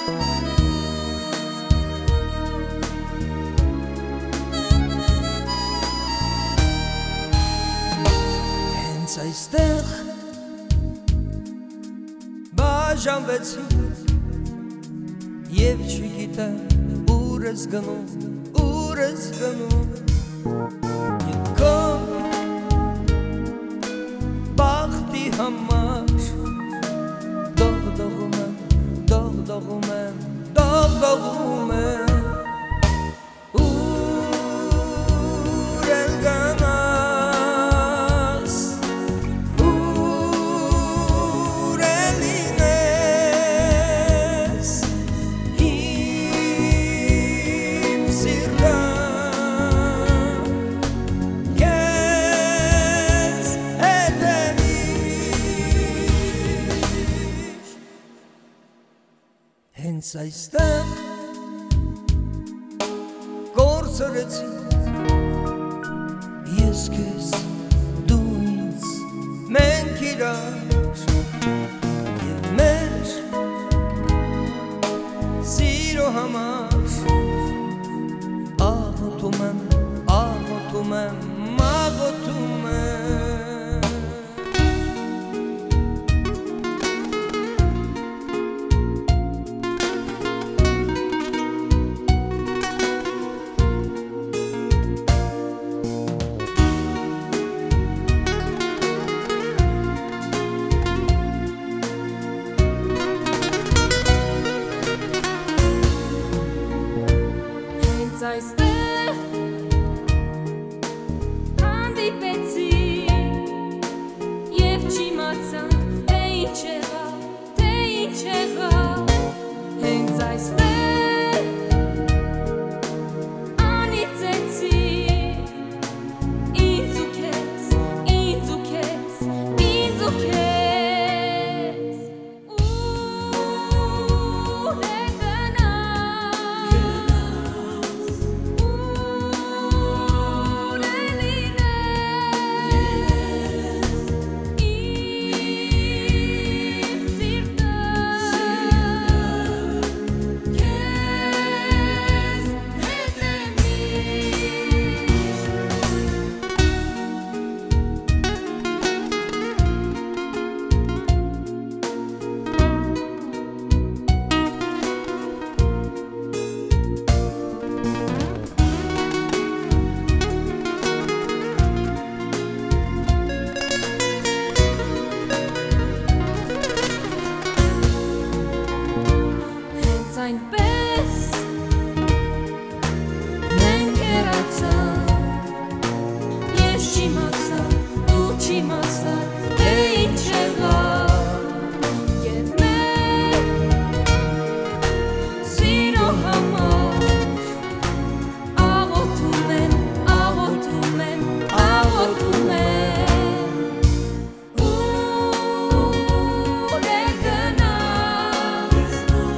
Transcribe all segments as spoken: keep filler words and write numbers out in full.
Հենց այստեղ բաժանվեցինք և չգիտեմ ուր ես գնում, ուր ես գնում Եվ քո բախտի համար դողդողում եմ, դողդողում եմ, դողդողում եմ Ուր էլ գնաս, ուր էլ լինես Իմ սիրտը քեզ հետևի Հենց այստեղ կորցրեցինք Ես քեզ, դու ինձ, մենք իրար Եվ մեր սիրո համար Աղոթում եմ, աղոթում եմ, աղոթում եմ Այստեղ հանդիպեցինք և չիմացանք թե ինչ եղավ, թե ինչ եղավ Հենց այստեղ անիծեցինք ինձ ու քեզ, ինձ ու քեզ, ինձ ու քեզ Ուր է Այնպես մենք հեռացանք Ես չիմացա, դու չիմացար թե ինչ եղավ Եվ մեր սիրո համար Աղոթում եմ, աղոթում եմ, աղոթում եմ Ուր է գնաս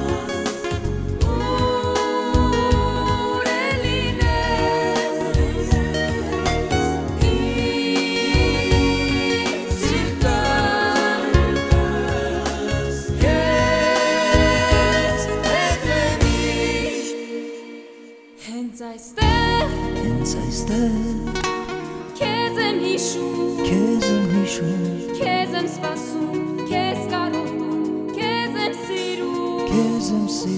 Հենց այստեղ, Հենց այստեղ քեզ եմ հիշում, քեզ եմ հիշում քեզ եմ սպասում, քեզ կարոտում, քեզ եմ սիրում Քեզ եմ սիրում